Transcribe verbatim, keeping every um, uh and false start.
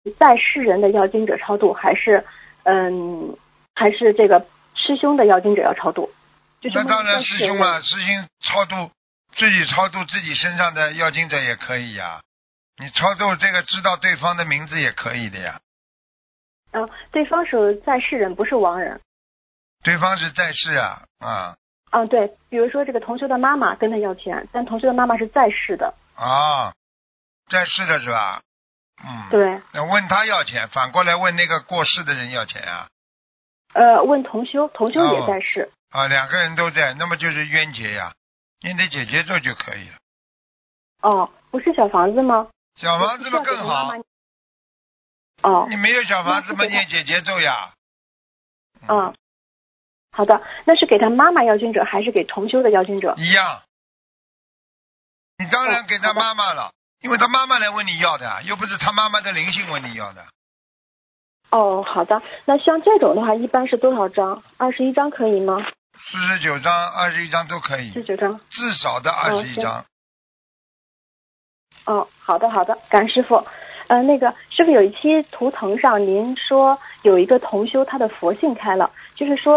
在世人的要经者超度，还是嗯还是这个师兄的要经者要超度？就是那当然在师兄啊，师兄超度自己超度自己身上的要经者也可以呀。你超度这个知道对方的名字也可以的呀。 嗯、呃，对方是在世人，不是亡人。 对方是在世啊，啊。 嗯，对，比如说这个同修的妈妈跟他要钱，但同修的妈妈是在世的。 啊，在世的是吧？嗯。 对。 那问他要钱，反过来问那个过世的人要钱啊？ 呃，问同修，同修也在世。 哦、啊，两个人都在，那么就是冤结呀，念点姐姐咒就可以了。 哦，不是小房子吗？ 小房子嘛更好。 妈妈哦。 你没有小房子嘛，念姐姐咒呀。 嗯。好的，那是给他妈妈要经者，还是给同修的要经者？ 一样。你当然给他妈妈了，哦、因为他妈妈来问你要的，又不是他妈妈的灵性问你要的。 哦，好的。那像这种的话，一般是多少张？二十一张可以吗？ 四十九张、二十一张都可以。 四十九张， 至少的二十一张。 哦，好的好的，感师傅。呃，那个师傅有一期图腾上您说有一个同修他的佛性开了，就是说。